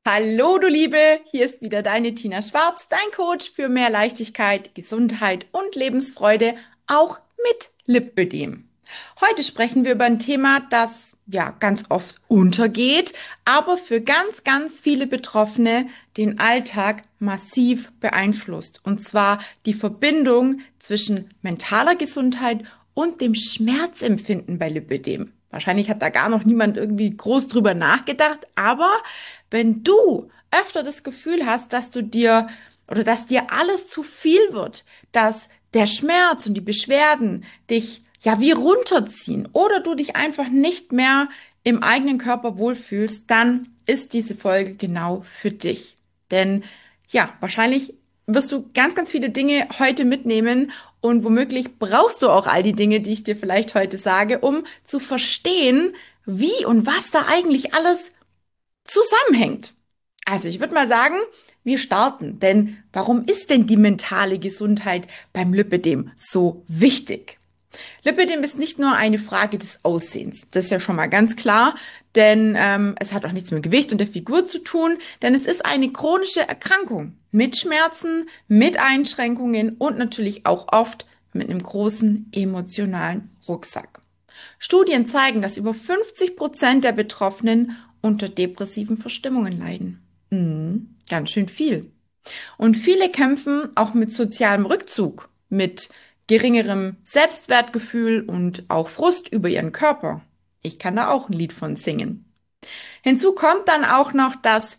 Hallo, du Liebe, hier ist wieder deine Tina Schwarz, dein Coach für mehr Leichtigkeit, Gesundheit und Lebensfreude, auch mit Lipödem. Heute sprechen wir über ein Thema, das ja ganz oft untergeht, aber für ganz, ganz viele Betroffene den Alltag massiv beeinflusst. Und zwar die Verbindung zwischen mentaler Gesundheit und dem Schmerzempfinden bei Lipödem. Wahrscheinlich hat da gar noch niemand irgendwie groß drüber nachgedacht, aber wenn du öfter das Gefühl hast, dass du dir oder dass dir alles zu viel wird, dass der Schmerz und die Beschwerden dich ja wie runterziehen oder du dich einfach nicht mehr im eigenen Körper wohlfühlst, dann ist diese Folge genau für dich. Denn ja, wahrscheinlich wirst du ganz, ganz viele Dinge heute mitnehmen und womöglich brauchst du auch all die Dinge, die ich dir vielleicht heute sage, um zu verstehen, wie und was da eigentlich alles zusammenhängt. Also ich würde mal sagen, wir starten. Denn warum ist denn die mentale Gesundheit beim Lipödem so wichtig? Lipödem ist nicht nur eine Frage des Aussehens. Das ist ja schon mal ganz klar, denn es hat auch nichts mit Gewicht und der Figur zu tun, denn es ist eine chronische Erkrankung mit Schmerzen, mit Einschränkungen und natürlich auch oft mit einem großen emotionalen Rucksack. Studien zeigen, dass über 50% der Betroffenen unter depressiven Verstimmungen leiden. Ganz schön viel. Und viele kämpfen auch mit sozialem Rückzug, mit geringerem Selbstwertgefühl und auch Frust über ihren Körper. Ich kann da auch ein Lied von singen. Hinzu kommt dann auch noch, dass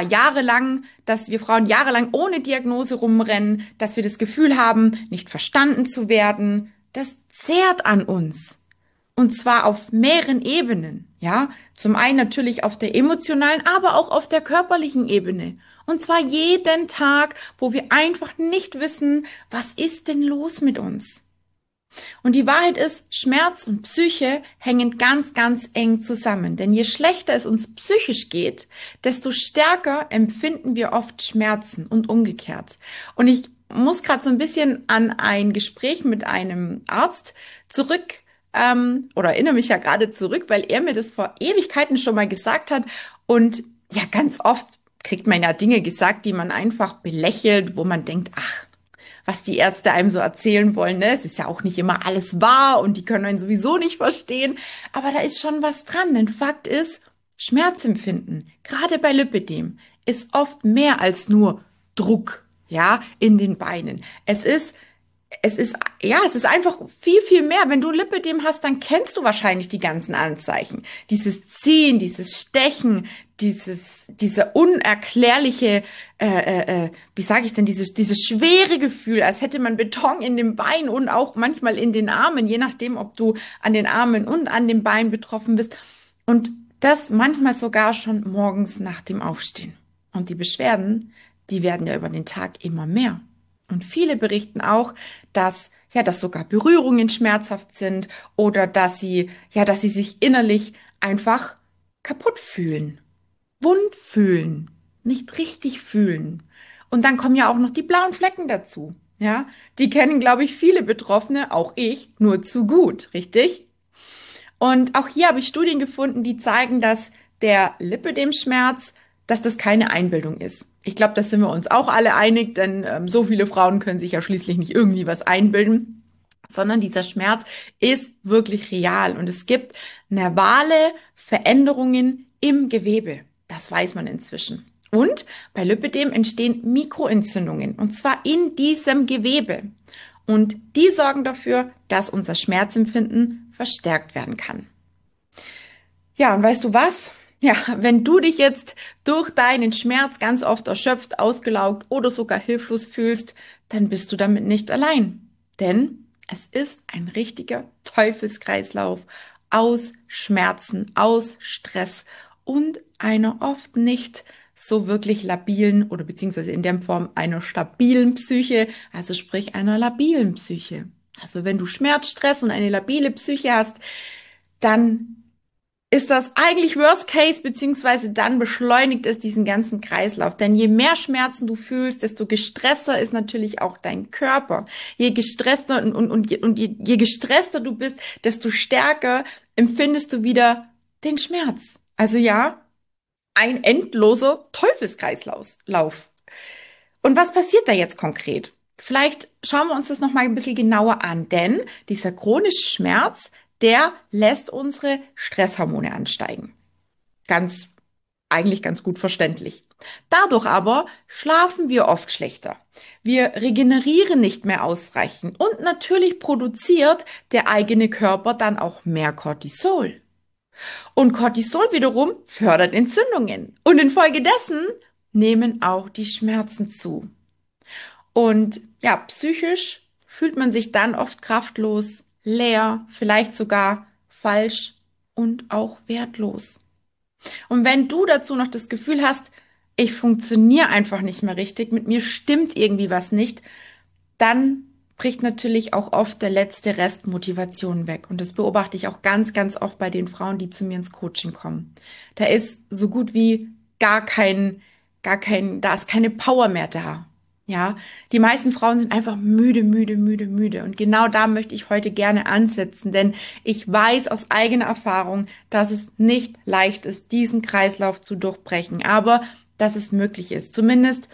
dass wir Frauen jahrelang ohne Diagnose rumrennen, dass wir das Gefühl haben, nicht verstanden zu werden. Das zehrt an uns. Und zwar auf mehreren Ebenen, ja. Zum einen natürlich auf der emotionalen, aber auch auf der körperlichen Ebene. Und zwar jeden Tag, wo wir einfach nicht wissen, was ist denn los mit uns? Und die Wahrheit ist, Schmerz und Psyche hängen ganz, ganz eng zusammen. Denn je schlechter es uns psychisch geht, desto stärker empfinden wir oft Schmerzen und umgekehrt. Und ich muss gerade so ein bisschen an ein Gespräch mit einem Arzt zurück oder erinnere mich ja gerade zurück, weil er mir das vor Ewigkeiten schon mal gesagt hat. Und ja, ganz oft kriegt man ja Dinge gesagt, die man einfach belächelt, wo man denkt, ach, was die Ärzte einem so erzählen wollen, ne? Es ist ja auch nicht immer alles wahr und die können einen sowieso nicht verstehen. Aber da ist schon was dran. Denn Fakt ist, Schmerzempfinden, gerade bei Lipödem, ist oft mehr als nur Druck, ja, in den Beinen. Es ist einfach viel, viel mehr. Wenn du Lipödem hast, dann kennst du wahrscheinlich die ganzen Anzeichen. Dieses Ziehen, dieses Stechen, diese unerklärliche, wie sage ich denn, dieses schwere Gefühl, als hätte man Beton in den Beinen und auch manchmal in den Armen, je nachdem, ob du an den Armen und an den Beinen betroffen bist. Und das manchmal sogar schon morgens nach dem Aufstehen. Und die Beschwerden, die werden ja über den Tag immer mehr. Und viele berichten auch, dass sogar Berührungen schmerzhaft sind oder dass sie sich innerlich einfach kaputt fühlen, wund fühlen, nicht richtig fühlen. Und dann kommen ja auch noch die blauen Flecken dazu. Ja, die kennen, glaube ich, viele Betroffene, auch ich, nur zu gut, richtig? Und auch hier habe ich Studien gefunden, die zeigen, dass der Lipödem-Schmerz, dass das keine Einbildung ist. Ich glaube, da sind wir uns auch alle einig, denn so viele Frauen können sich ja schließlich nicht irgendwie was einbilden, sondern dieser Schmerz ist wirklich real und es gibt nervale Veränderungen im Gewebe. Das weiß man inzwischen. Und bei Lipödem entstehen Mikroentzündungen und zwar in diesem Gewebe. Und die sorgen dafür, dass unser Schmerzempfinden verstärkt werden kann. Ja, und weißt du was? Ja, wenn du dich jetzt durch deinen Schmerz ganz oft erschöpft, ausgelaugt oder sogar hilflos fühlst, dann bist du damit nicht allein. Denn es ist ein richtiger Teufelskreislauf aus Schmerzen, aus Stress und einer oft nicht so wirklich labilen oder beziehungsweise in der Form einer stabilen Psyche, also sprich einer labilen Psyche. Also wenn du Schmerz, Stress und eine labile Psyche hast, dann ist das eigentlich Worst Case, beziehungsweise dann beschleunigt es diesen ganzen Kreislauf. Denn je mehr Schmerzen du fühlst, desto gestresster ist natürlich auch dein Körper. Je gestresster je gestresster du bist, desto stärker empfindest du wieder den Schmerz. Also ja, ein endloser Teufelskreislauf. Und was passiert da jetzt konkret? Vielleicht schauen wir uns das nochmal ein bisschen genauer an, denn dieser chronische Schmerz, der lässt unsere Stresshormone ansteigen. Eigentlich ganz gut verständlich. Dadurch aber schlafen wir oft schlechter. Wir regenerieren nicht mehr ausreichend und natürlich produziert der eigene Körper dann auch mehr Cortisol. Und Cortisol wiederum fördert Entzündungen. Und infolgedessen nehmen auch die Schmerzen zu. Und ja, psychisch fühlt man sich dann oft kraftlos, leer, vielleicht sogar falsch und auch wertlos. Und wenn du dazu noch das Gefühl hast, ich funktioniere einfach nicht mehr richtig, mit mir stimmt irgendwie was nicht, dann bricht natürlich auch oft der letzte Rest Motivation weg. Und das beobachte ich auch ganz, ganz oft bei den Frauen, die zu mir ins Coaching kommen. Da ist so gut wie da ist keine Power mehr da. Ja, die meisten Frauen sind einfach müde, müde, müde, müde. Und genau da möchte ich heute gerne ansetzen, denn ich weiß aus eigener Erfahrung, dass es nicht leicht ist, diesen Kreislauf zu durchbrechen, aber dass es möglich ist. Zumindest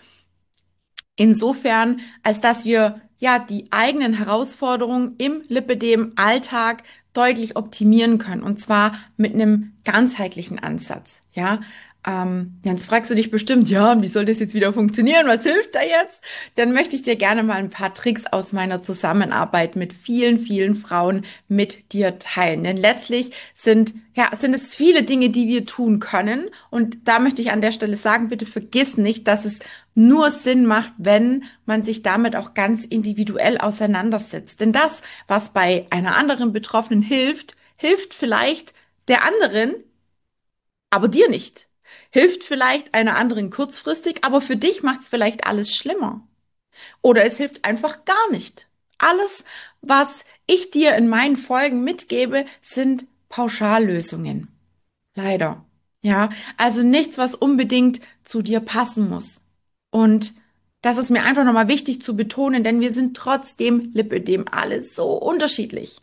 insofern, als dass wir ja die eigenen Herausforderungen im Lipödem-Alltag deutlich optimieren können, und zwar mit einem ganzheitlichen Ansatz. Ja, jetzt fragst du dich bestimmt, ja, wie soll das jetzt wieder funktionieren? Was hilft da jetzt? Dann möchte ich dir gerne mal ein paar Tricks aus meiner Zusammenarbeit mit vielen, vielen Frauen mit dir teilen. Denn letztlich sind es viele Dinge, die wir tun können. Und da möchte ich an der Stelle sagen, bitte vergiss nicht, dass es nur Sinn macht, wenn man sich damit auch ganz individuell auseinandersetzt. Denn das, was bei einer anderen Betroffenen hilft, hilft vielleicht der anderen, aber dir nicht. Hilft vielleicht einer anderen kurzfristig, aber für dich macht es vielleicht alles schlimmer. Oder es hilft einfach gar nicht. Alles, was ich dir in meinen Folgen mitgebe, sind Pauschallösungen. Leider. Ja, also nichts, was unbedingt zu dir passen muss. Und das ist mir einfach nochmal wichtig zu betonen, denn wir sind trotzdem Lipödem alle so unterschiedlich.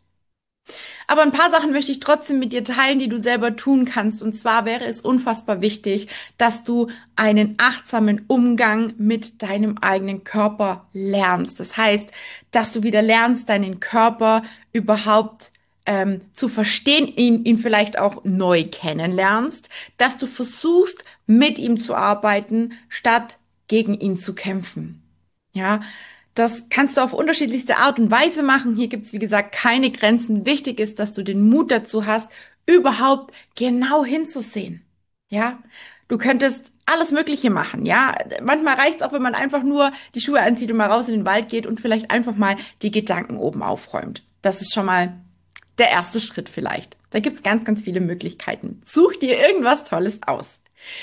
Aber ein paar Sachen möchte ich trotzdem mit dir teilen, die du selber tun kannst. Und zwar wäre es unfassbar wichtig, dass du einen achtsamen Umgang mit deinem eigenen Körper lernst. Das heißt, dass du wieder lernst, deinen Körper überhaupt zu verstehen, ihn vielleicht auch neu kennenlernst, dass du versuchst, mit ihm zu arbeiten, statt gegen ihn zu kämpfen. Ja, das kannst du auf unterschiedlichste Art und Weise machen. Hier gibt's wie gesagt, keine Grenzen. Wichtig ist, dass du den Mut dazu hast, überhaupt genau hinzusehen. Ja, du könntest alles Mögliche machen. Ja, manchmal reicht's auch, wenn man einfach nur die Schuhe anzieht und mal raus in den Wald geht und vielleicht einfach mal die Gedanken oben aufräumt. Das ist schon mal der erste Schritt vielleicht. Da gibt's ganz, ganz viele Möglichkeiten. Such dir irgendwas Tolles aus.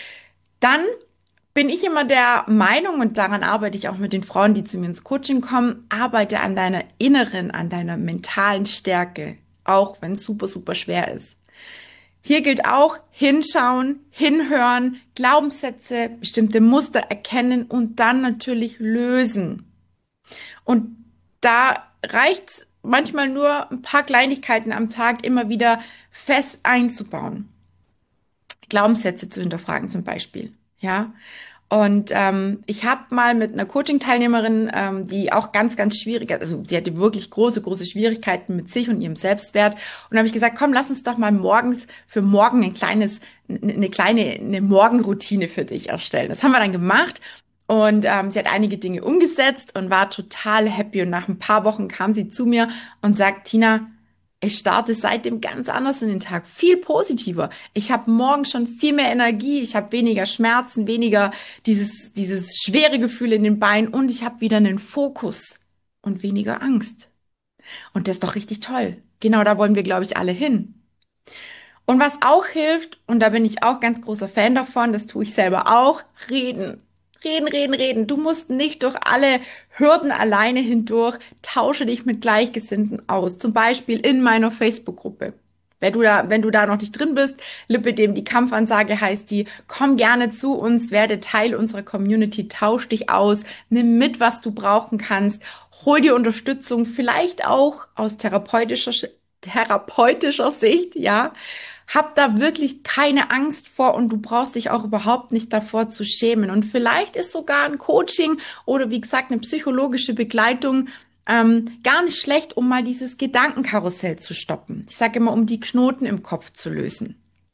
Dann bin ich immer der Meinung, und daran arbeite ich auch mit den Frauen, die zu mir ins Coaching kommen, arbeite an deiner inneren, an deiner mentalen Stärke, auch wenn es super, super schwer ist. Hier gilt auch hinschauen, hinhören, Glaubenssätze, bestimmte Muster erkennen und dann natürlich lösen. Und da reicht manchmal nur ein paar Kleinigkeiten am Tag immer wieder fest einzubauen. Glaubenssätze zu hinterfragen zum Beispiel. Ja, und ich habe mal mit einer Coaching-Teilnehmerin, die auch ganz, ganz schwierig, also sie hatte wirklich große, große Schwierigkeiten mit sich und ihrem Selbstwert. Und da habe ich gesagt, komm, lass uns doch mal morgens für morgen eine Morgenroutine für dich erstellen. Das haben wir dann gemacht. Und sie hat einige Dinge umgesetzt und war total happy. Und nach ein paar Wochen kam sie zu mir und sagt, Tina, ich starte seitdem ganz anders in den Tag, viel positiver. Ich habe morgen schon viel mehr Energie, ich habe weniger Schmerzen, weniger dieses schwere Gefühl in den Beinen und ich habe wieder einen Fokus und weniger Angst. Und das ist doch richtig toll. Genau da wollen wir, glaube ich, alle hin. Und was auch hilft, und da bin ich auch ganz großer Fan davon, das tue ich selber auch, reden. Reden, reden, reden. Du musst nicht durch alle Hürden alleine hindurch. Tausche dich mit Gleichgesinnten aus. Zum Beispiel in meiner Facebook-Gruppe. Wenn du da noch nicht drin bist, Lipödem, die Kampfansage heißt die, komm gerne zu uns, werde Teil unserer Community, tausch dich aus, nimm mit, was du brauchen kannst, hol dir Unterstützung, vielleicht auch aus therapeutischer therapeutischer Sicht, ja. Hab da wirklich keine Angst vor und du brauchst dich auch überhaupt nicht davor zu schämen. Und vielleicht ist sogar ein Coaching oder wie gesagt eine psychologische Begleitung gar nicht schlecht, um mal dieses Gedankenkarussell zu stoppen. Ich sage immer, um die Knoten im Kopf zu lösen.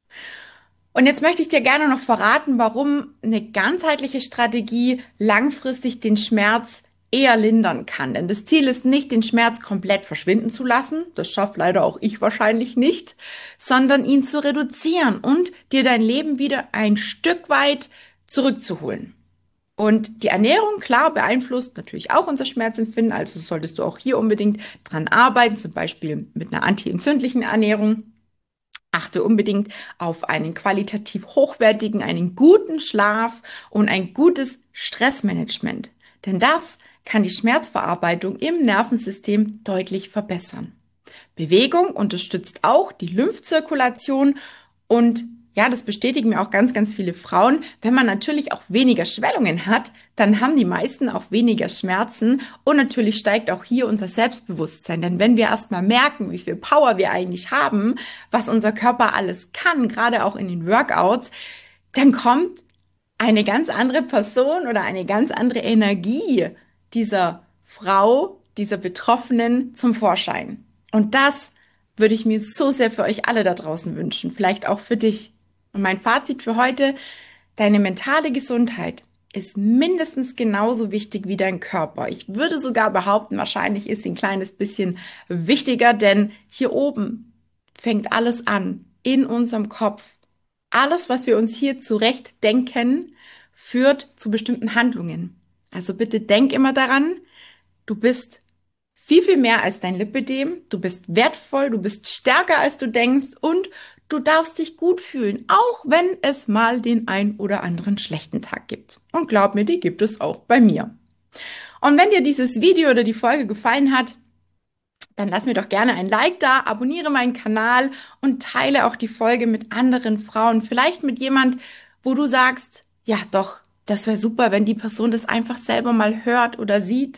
Und jetzt möchte ich dir gerne noch verraten, warum eine ganzheitliche Strategie langfristig den Schmerz eher lindern kann. Denn das Ziel ist nicht, den Schmerz komplett verschwinden zu lassen, das schafft leider auch ich wahrscheinlich nicht, sondern ihn zu reduzieren und dir dein Leben wieder ein Stück weit zurückzuholen. Und die Ernährung, klar, beeinflusst natürlich auch unser Schmerzempfinden, also solltest du auch hier unbedingt dran arbeiten, zum Beispiel mit einer antientzündlichen Ernährung. Achte unbedingt auf einen qualitativ hochwertigen, einen guten Schlaf und ein gutes Stressmanagement. Denn das kann die Schmerzverarbeitung im Nervensystem deutlich verbessern. Bewegung unterstützt auch die Lymphzirkulation und ja, das bestätigen mir auch ganz viele Frauen. Wenn man natürlich auch weniger Schwellungen hat, dann haben die meisten auch weniger Schmerzen und natürlich steigt auch hier unser Selbstbewusstsein. Denn wenn wir erstmal merken, wie viel Power wir eigentlich haben, was unser Körper alles kann, gerade auch in den Workouts, dann kommt eine ganz andere Person oder eine ganz andere Energie dieser Frau, dieser Betroffenen zum Vorschein. Und das würde ich mir so sehr für euch alle da draußen wünschen, vielleicht auch für dich. Und mein Fazit für heute, deine mentale Gesundheit ist mindestens genauso wichtig wie dein Körper. Ich würde sogar behaupten, wahrscheinlich ist sie ein kleines bisschen wichtiger, denn hier oben fängt alles an, in unserem Kopf. Alles, was wir uns hier zurecht denken, führt zu bestimmten Handlungen. Also bitte denk immer daran, du bist viel mehr als dein Lipödem. Du bist wertvoll, du bist stärker als du denkst und du darfst dich gut fühlen, auch wenn es mal den ein oder anderen schlechten Tag gibt. Und glaub mir, die gibt es auch bei mir. Und wenn dir dieses Video oder die Folge gefallen hat, dann lass mir doch gerne ein Like da, abonniere meinen Kanal und teile auch die Folge mit anderen Frauen. Vielleicht mit jemand, wo du sagst, ja doch, das wäre super, wenn die Person das einfach selber mal hört oder sieht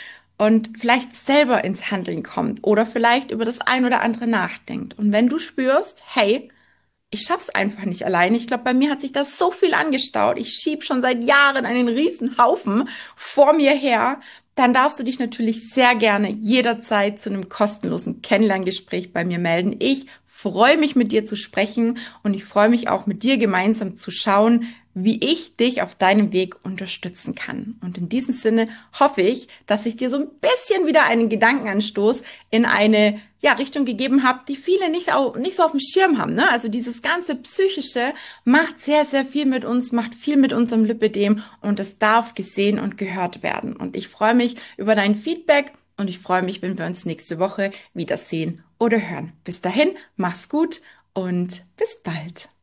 und vielleicht selber ins Handeln kommt oder vielleicht über das ein oder andere nachdenkt. Und wenn du spürst, hey, ich schaff's einfach nicht alleine. Ich glaube, bei mir hat sich das so viel angestaut. Ich schieb schon seit Jahren einen riesen Haufen vor mir her. Dann darfst du dich natürlich sehr gerne jederzeit zu einem kostenlosen Kennenlerngespräch bei mir melden. Ich freue mich, mit dir zu sprechen und ich freue mich auch, mit dir gemeinsam zu schauen, wie ich dich auf deinem Weg unterstützen kann. Und in diesem Sinne hoffe ich, dass ich dir so ein bisschen wieder einen Gedankenanstoß in eine Richtung gegeben habe, die viele nicht so auf dem Schirm haben. Ne? Also dieses ganze Psychische macht sehr viel mit uns, macht viel mit unserem Lipödem und es darf gesehen und gehört werden. Und ich freue mich über dein Feedback und ich freue mich, wenn wir uns nächste Woche wiedersehen oder hören. Bis dahin, mach's gut und bis bald.